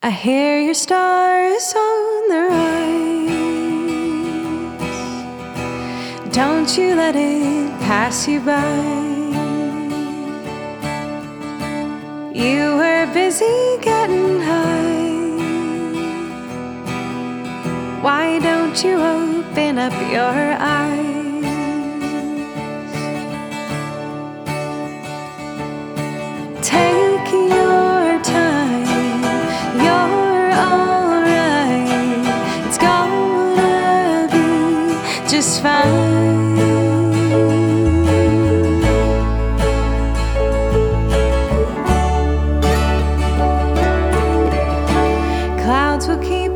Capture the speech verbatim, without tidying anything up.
I hear your stars on the rise. Don't you let it pass you by. You were busy getting high. Why don't you open up your eyes? Take your time, you're alright. It's gonna be just fine. Clouds will keep